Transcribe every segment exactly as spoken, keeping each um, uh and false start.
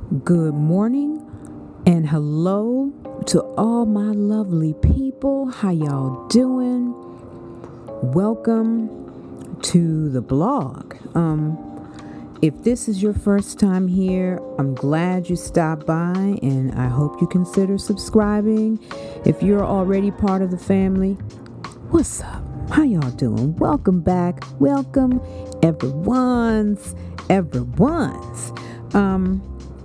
Good morning and hello to all my lovely people. How y'all doing? Welcome to the blog. Um, if this is your first time here, I'm glad you stopped by and I hope you consider subscribing. If you're already part of the family, what's up? How y'all doing? Welcome back. Welcome everyone's, everyone's. Um,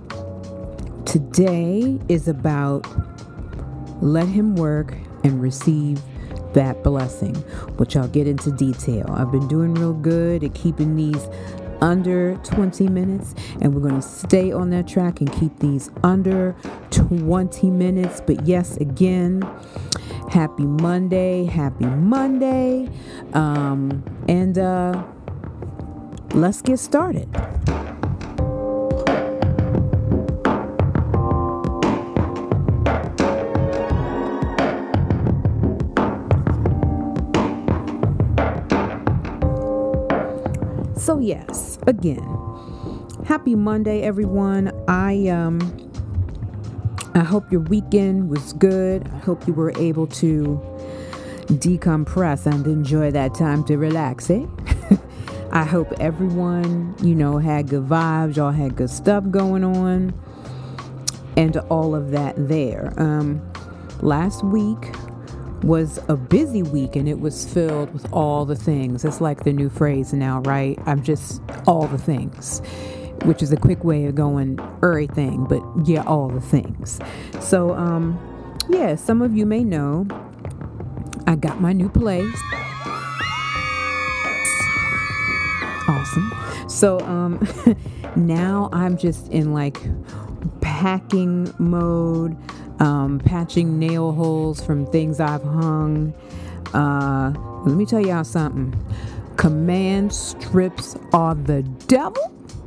Today is about let him work and receive that blessing, which I'll get into detail. I've been doing real good at keeping these under twenty minutes, and we're going to stay on that track and keep these under twenty minutes. But yes, again, happy Monday, happy Monday. Um, and uh, let's get started. So yes, again, happy Monday, everyone. I um, I hope your weekend was good. I hope you were able to decompress and enjoy that time to relax, eh? I hope everyone, you know, had good vibes. Y'all had good stuff going on, and all of that there. Um, last week was a busy week and it was filled with all the things. It's like the new phrase now, right? I'm just all the things, which is a quick way of going everything, but yeah, all the things. So, um, yeah, some of you may know I got my new place. Awesome. So, um, now I'm just in like packing mode. Um, patching nail holes from things I've hung. Uh, let me tell y'all something. Command strips are the devil.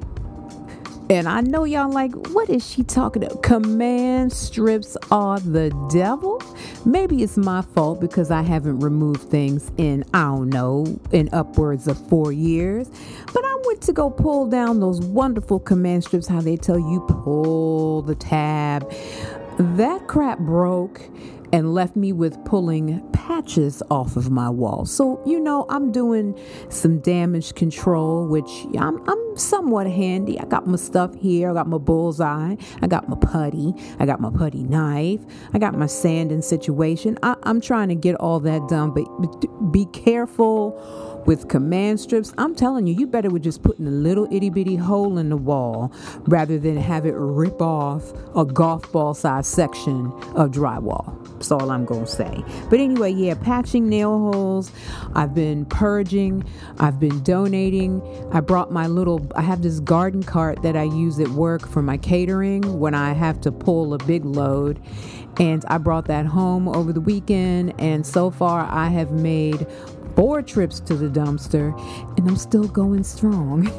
And I know y'all like, what is she talking about? Command strips are the devil. Maybe it's my fault because I haven't removed things in, I don't know, in upwards of four years. But I went to go pull down those wonderful command strips, how they tell you pull the tab. That crap broke and left me with pulling patches off of my wall. So, you know, I'm doing some damage control, which I'm, I'm somewhat handy. I got my stuff here. I got my bullseye. I got my putty. I got my putty knife. I got my sanding situation. I, I'm trying to get all that done, but be careful with command strips. I'm telling you, you better with just putting a little itty bitty hole in the wall rather than have it rip off a golf ball size section of drywall. That's all I'm going to say. But anyway, yeah, patching nail holes. I've been purging. I've been donating. I brought my little, I have this garden cart that I use at work for my catering when I have to pull a big load. And I brought that home over the weekend. And so far I have made four trips to the dumpster and I'm still going strong.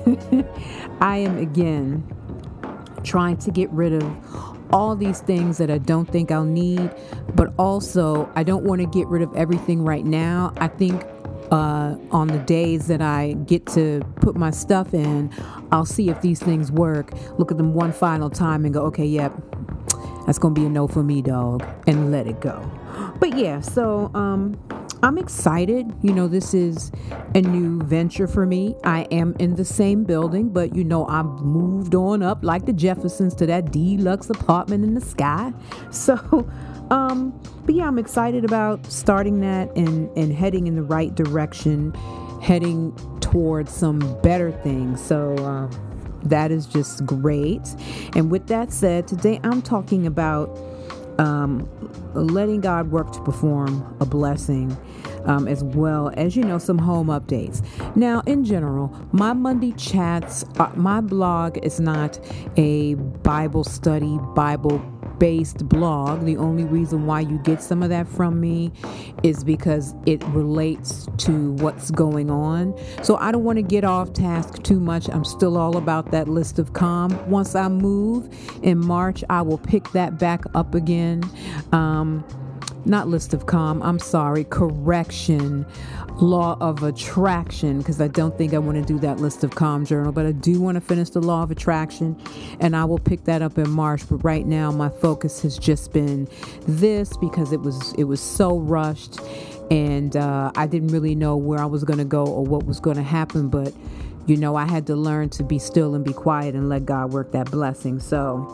I am again trying to get rid of all these things that I don't think I'll need, but also I don't want to get rid of everything right now. I think uh, on the days that I get to put my stuff in, I'll see if these things work, look at them one final time and go, okay, yep, that's going to be a no for me, dog, and let it go. But yeah, so um, I'm excited. You know, this is a new venture for me. I am in the same building, but you know, I've moved on up like the Jeffersons to that deluxe apartment in the sky. So, um, but yeah, I'm excited about starting that and, and heading in the right direction, heading towards some better things. So, um, that is just great. And with that said, today I'm talking about um, letting God work to perform a blessing, um, as well as, you know, some home updates. Now, in general, my Monday chats, uh, my blog is not a Bible study, Bible based blog. The only reason why you get some of that from me is because it relates to what's going on. So I don't want to get off task too much. I'm still all about that list of calm. Once I move in March, I will pick that back up again. Um, not list of calm, I'm sorry, correction, law of attraction, because I don't think I want to do that list of calm journal, but I do want to finish the law of attraction, and I will pick that up in March. But right now my focus has just been this, because it was it was so rushed, and uh, I didn't really know where I was going to go or what was going to happen. But you know, I had to learn to be still and be quiet and let God work that blessing. So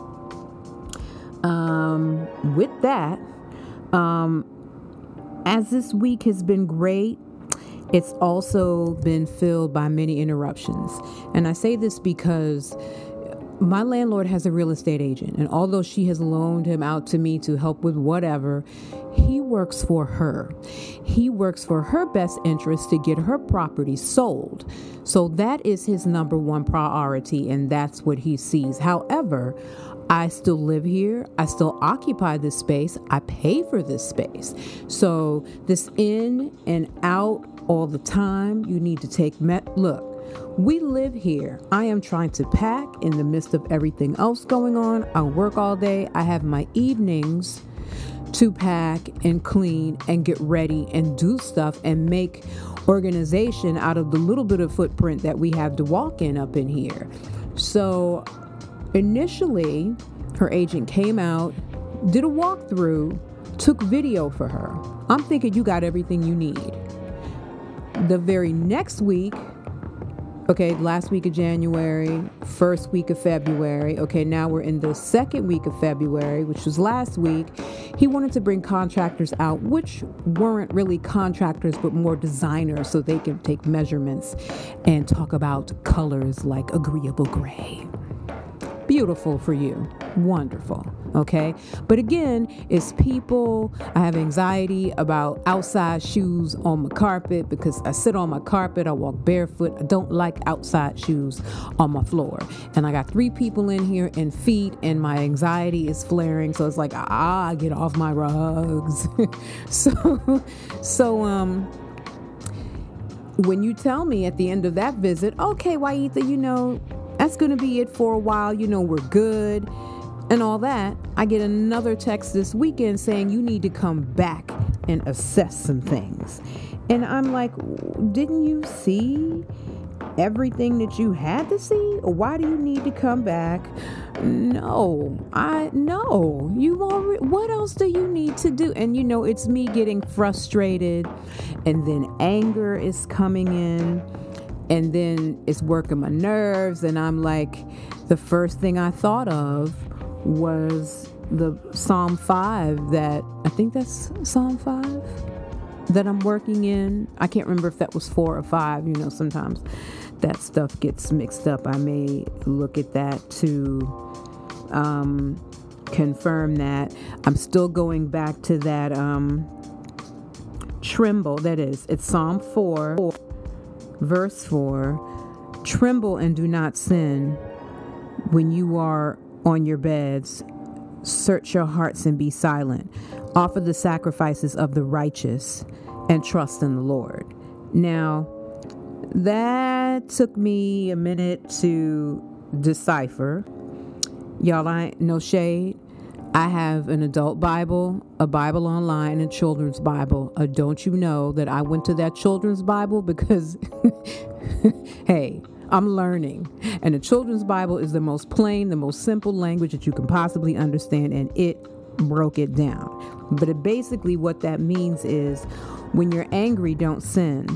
um, with that, um, as this week has been great, it's also been filled by many interruptions. And I say this because my landlord has a real estate agent, and although she has loaned him out to me to help with whatever, he works for her. He works for her best interest to get her property sold. So that is his number one priority, and that's what he sees. However, I still live here. I still occupy this space. I pay for this space. So this in and out all the time, you need to take met. Look, we live here. I am trying to pack in the midst of everything else going on. I work all day. I have my evenings to pack and clean and get ready and do stuff and make organization out of the little bit of footprint that we have to walk in up in here. So initially, her agent came out, did a walkthrough, took video for her. I'm thinking you got everything you need. The very next week, okay, last week of January, first week of February, okay, now we're in the second week of February, which was last week. He wanted to bring contractors out, which weren't really contractors, but more designers, so they can take measurements and talk about colors like agreeable gray. Beautiful for you. Wonderful. Okay. But again, it's people. I have anxiety about outside shoes on my carpet because I sit on my carpet. I walk barefoot. I don't like outside shoes on my floor. And I got three people in here and feet, and my anxiety is flaring. So it's like, ah, get off my rugs. so, so, um, when you tell me at the end of that visit, okay, Waitha, you know, that's going to be it for a while. You know, we're good and all that. I get another text this weekend saying you need to come back and assess some things. And I'm like, didn't you see everything that you had to see? Or why do you need to come back? No, I no, you already, what else do you need to do? And you know, it's me getting frustrated, and then anger is coming in. And then it's working my nerves, and I'm like, the first thing I thought of was the Psalm five that, I think that's Psalm five that I'm working in. I can't remember if that was four or five. You know, sometimes that stuff gets mixed up. I may look at that to um, confirm that. I'm still going back to that um, tremble. That is, it's Psalm four. Verse four, tremble and do not sin when you are on your beds. Search your hearts and be silent. Offer the sacrifices of the righteous and trust in the Lord. Now, that took me a minute to decipher. Y'all, I no shade. I have an adult Bible, a Bible online, and a children's Bible. Uh, don't you know that I went to that children's Bible because, hey, I'm learning. And the children's Bible is the most plain, the most simple language that you can possibly understand, and it broke it down. But it basically what that means is when you're angry, don't sin.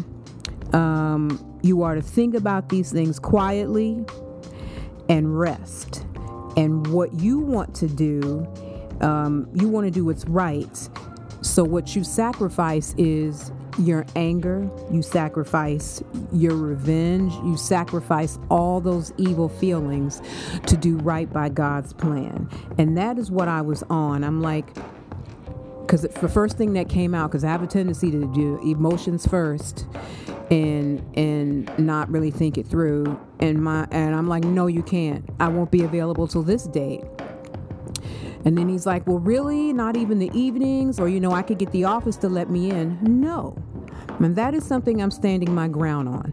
Um, you are to think about these things quietly and rest. And what you want to do, um, you want to do what's right. So what you sacrifice is your anger. You sacrifice your revenge. You sacrifice all those evil feelings to do right by God's plan. And that is what I was on. I'm like, because the first thing that came out, because I have a tendency to do emotions first and and not really think it through. And my and I'm like, no, you can't. I won't be available till this date. And then he's like, well, really? Not even the evenings? Or, you know, I could get the office to let me in. No. And that is something I'm standing my ground on.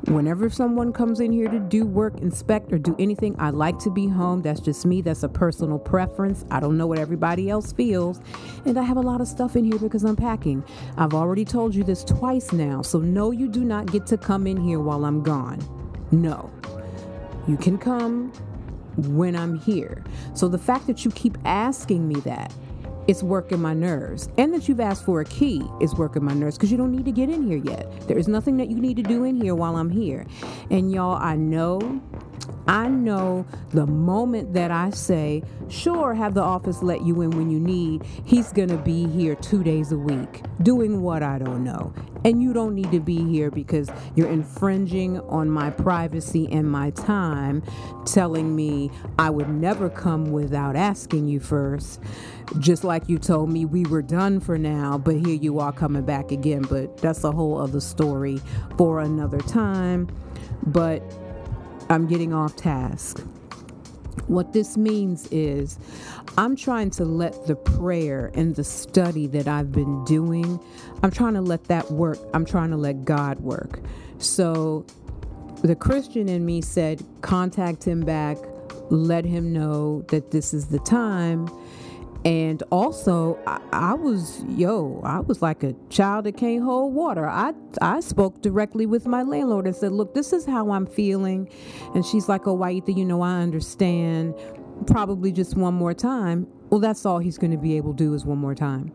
Whenever someone comes in here to do work, inspect, or do anything, I like to be home. That's just me. That's a personal preference. I don't know what everybody else feels. And I have a lot of stuff in here because I'm packing. I've already told you this twice now. So no, you do not get to come in here while I'm gone. No. You can come when I'm here. So the fact that you keep asking me that, it's working my nerves. And that you've asked for a key is working my nerves because you don't need to get in here yet. There is nothing that you need to do in here while I'm here. And y'all, I know, I know the moment that I say, sure, have the office let you in when you need, he's going to be here two days a week doing what I don't know. And you don't need to be here because you're infringing on my privacy and my time, telling me I would never come without asking you first. Just like you told me we were done for now, but here you are coming back again. But that's a whole other story for another time. But I'm getting off task. What this means is I'm trying to let the prayer and the study that I've been doing, I'm trying to let that work. I'm trying to let God work. So the Christian in me said, contact him back, let him know that this is the time. And also, I, I was, yo, I was like a child that can't hold water. I I spoke directly with my landlord and said, look, this is how I'm feeling. And she's like, oh, Waitha, you know, I understand. Probably just one more time. Well, that's all he's going to be able to do is one more time.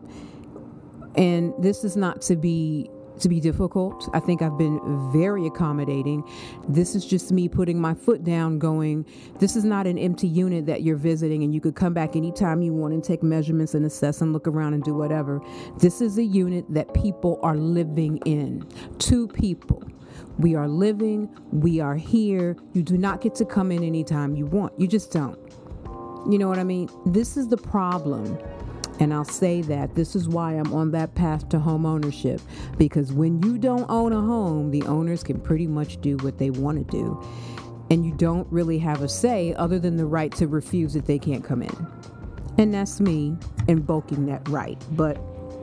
And this is not to be to be difficult. I think I've been very accommodating. This is just me putting my foot down going, this is not an empty unit that you're visiting and you could come back anytime you want and take measurements and assess and look around and do whatever. This is a unit that people are living in. Two people. We are living. We are here. You do not get to come in anytime you want. You just don't. You know what I mean? This is the problem. And I'll say that this is why I'm on that path to home ownership, because when you don't own a home, the owners can pretty much do what they want to do. And you don't really have a say other than the right to refuse if they can't come in. And that's me invoking that right. But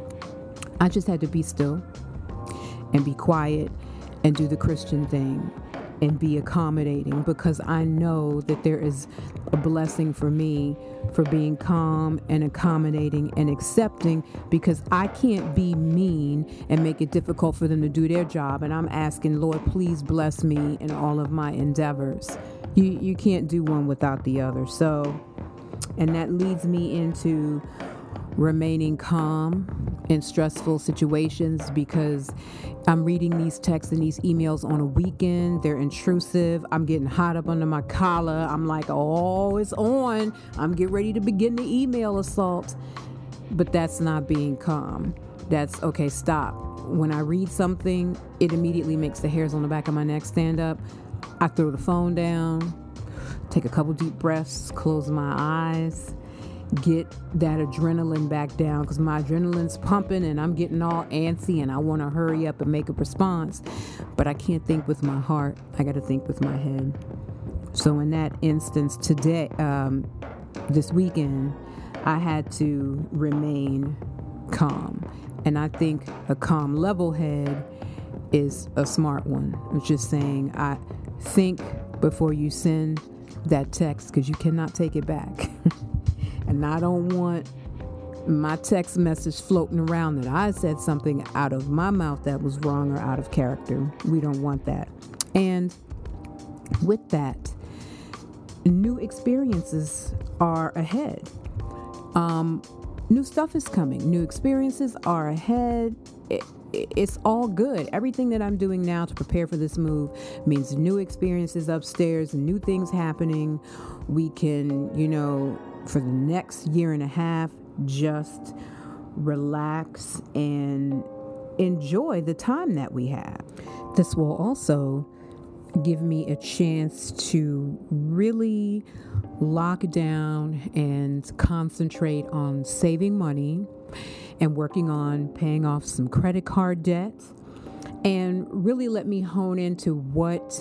I just had to be still and be quiet and do the Christian thing and be accommodating, because I know that there is a blessing for me for being calm and accommodating and accepting, because I can't be mean and make it difficult for them to do their job. And I'm asking, Lord, please bless me in all of my endeavors. You you can't do one without the other. So, and that leads me into remaining calm in stressful situations, because I'm reading these texts and these emails on a weekend. They're intrusive. I'm getting hot up under my collar. I'm like, oh, it's on. I'm getting ready to begin the email assault. But that's not being calm. That's, okay, stop. When I read something, it immediately makes the hairs on the back of my neck stand up. I throw the phone down, take a couple deep breaths, close my eyes, get that adrenaline back down, because my adrenaline's pumping and I'm getting all antsy and I want to hurry up and make a response, but I can't think with my heart. I got to think with my head. So in that instance today, um, this weekend, I had to remain calm. And I think a calm level head is a smart one. It's just saying, I think before you send that text, because you cannot take it back. And I don't want my text message floating around that I said something out of my mouth that was wrong or out of character. We don't want that. And with that, new experiences are ahead. Um, new stuff is coming. New experiences are ahead. It, it, it's all good. Everything that I'm doing now to prepare for this move means new experiences upstairs, new things happening. We can, you know, for the next year and a half, just relax and enjoy the time that we have. This will also give me a chance to really lock down and concentrate on saving money and working on paying off some credit card debt, and really let me hone into what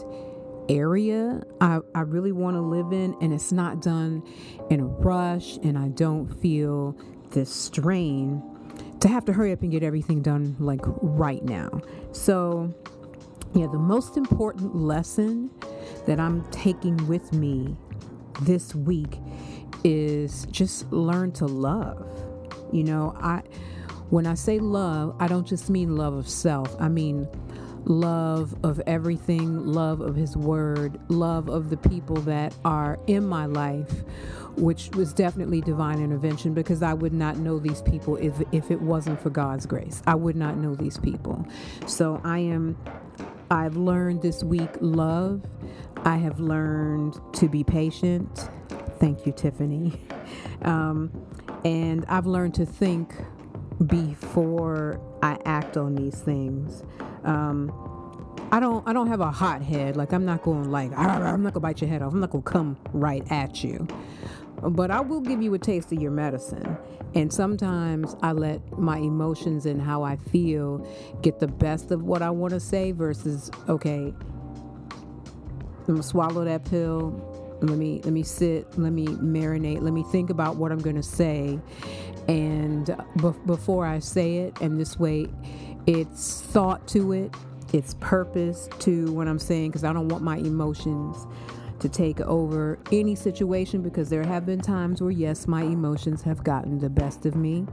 area I, I really want to live in, and it's not done in a rush, and I don't feel this strain to have to hurry up and get everything done like right now. So Yeah, the most important lesson that I'm taking with me this week is just learn to love. You know, I when I say love, I don't just mean love of self. I mean love of everything, love of his word, love of the people that are in my life, which was definitely divine intervention, because I would not know these people if if it wasn't for God's grace. I would not know these people. So I am I've learned this week love. I have learned to be patient. Thank you, Tiffany. Um, and I've learned to think before I act on these things. Um, I don't I don't have a hot head. Like, I'm not going like, I'm not gonna bite your head off. I'm not gonna come right at you. But I will give you a taste of your medicine. And sometimes I let my emotions and how I feel get the best of what I want to say versus, okay, I'm gonna swallow that pill. Let me let me sit. Let me marinate. Let me think about what I'm gonna say, and be- before I say it. And this way, it's thought to it. It's purpose to what I'm saying, because I don't want my emotions to take over any situation, because there have been times where, yes, my emotions have gotten the best of me.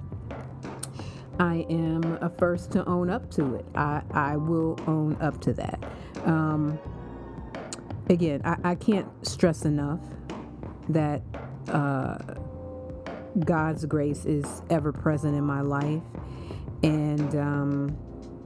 I am a first to own up to it. I, I will own up to that. Um, again, I, I can't stress enough that uh, God's grace is ever present in my life. And um,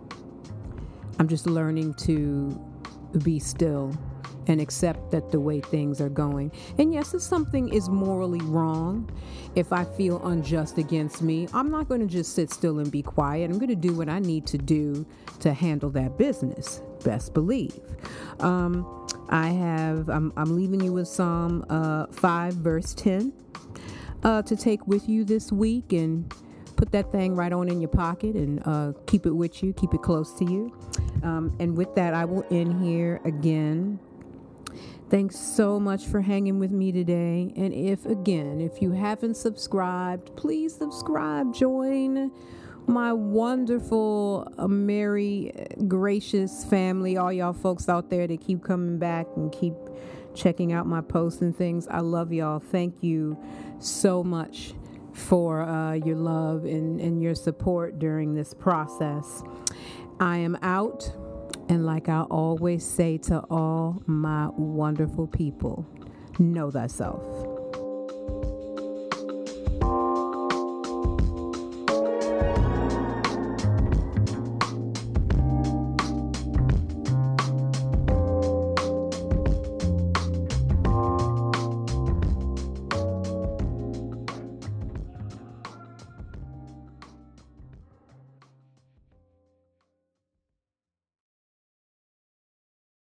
I'm just learning to be still and accept that the way things are going. And yes, if something is morally wrong, if I feel unjust against me, I'm not going to just sit still and be quiet. I'm going to do what I need to do to handle that business. Best believe. Um, I have, I'm, I'm leaving you with Psalm uh, five, verse ten, uh, to take with you this week, and put that thing right on in your pocket, and uh, keep it with you, keep it close to you. Um, and with that, I will end here again. Thanks so much for hanging with me today. And if, again, if you haven't subscribed, please subscribe. Join my wonderful, uh, merry, gracious family, all y'all folks out there that keep coming back and keep checking out my posts and things. I love y'all. Thank you so much for uh, your love and, and your support during this process. I am out. And like I always say to all my wonderful people, know thyself.